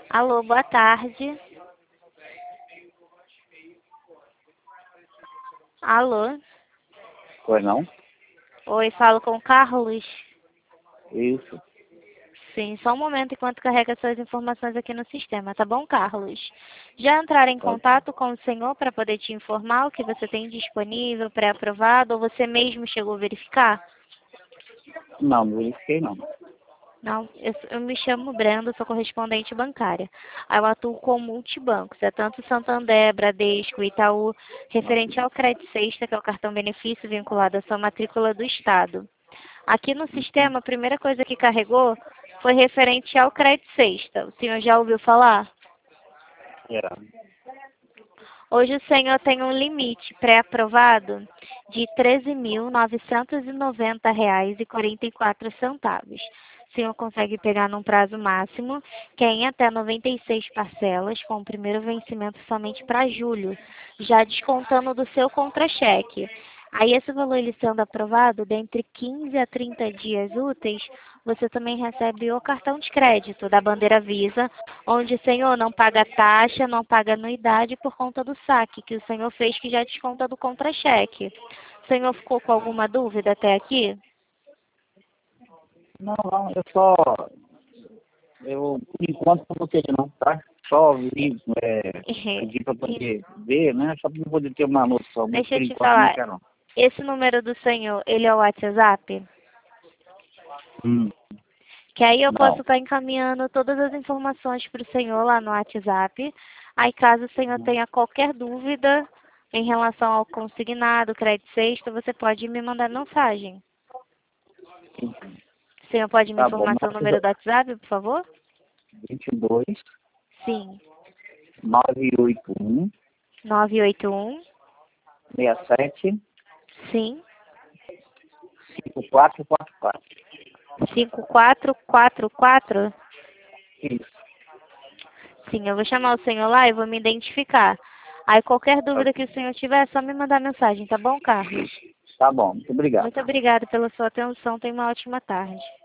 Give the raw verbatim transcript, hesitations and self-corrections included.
Alô, boa tarde. Alô? Pois não? Oi, falo com o Carlos. Isso. Sim, só um momento enquanto carrega suas informações aqui no sistema, tá bom, Carlos? Já entraram em Tá. contato com o senhor para poder te informar o que você tem disponível, pré-aprovado, ou você mesmo chegou a verificar? Não, não verifiquei não. Não, eu, eu me chamo Brenda, sou correspondente bancária. Aí eu atuo com multibancos, é tanto Santander, Bradesco, Itaú, referente ao Crédito Sexta, que é o cartão benefício vinculado à sua matrícula do Estado. Aqui no sistema, a primeira coisa que carregou foi referente ao Crédito Sexta. O senhor já ouviu falar? É. Hoje o senhor tem um limite pré-aprovado de treze mil novecentos e noventa reais e quarenta e quatro centavos. O senhor consegue pegar num prazo máximo, que é em até noventa e seis parcelas, com o primeiro vencimento somente para julho, já descontando do seu contra-cheque. Aí esse valor ele sendo aprovado, dentre quinze a trinta dias úteis, você também recebe o cartão de crédito da bandeira Visa, onde o senhor não paga taxa, não paga anuidade por conta do saque que o senhor fez, que já desconta do contra-cheque. O senhor ficou com alguma dúvida até aqui? Não, não, eu só... Eu, por enquanto, não sei não, tá? Só vi, é, pedir pra poder ver, né? Só pra poder ter uma noção, mas Deixa por eu te enquanto não falar, quero não. esse número do senhor, ele é o WhatsApp? Hum, Que aí eu posso não. estar encaminhando todas as informações para o senhor lá no WhatsApp. Aí caso o senhor tenha qualquer dúvida em relação ao consignado, crédito sexta, você pode me mandar mensagem. O senhor pode me Tá bom, informar seu número do WhatsApp, por favor? vinte e dois, Sim. nove oito um, nove oito um. seis sete, Sim. cinco quatro quatro quatro. cinco quatro quatro quatro. Isso. Sim, eu vou chamar o senhor lá e vou me identificar. Aí qualquer Tá, dúvida que o senhor tiver, é só me mandar mensagem, tá bom, Carlos? tá bom, muito obrigado. Muito obrigada pela sua atenção. Tenha uma ótima tarde.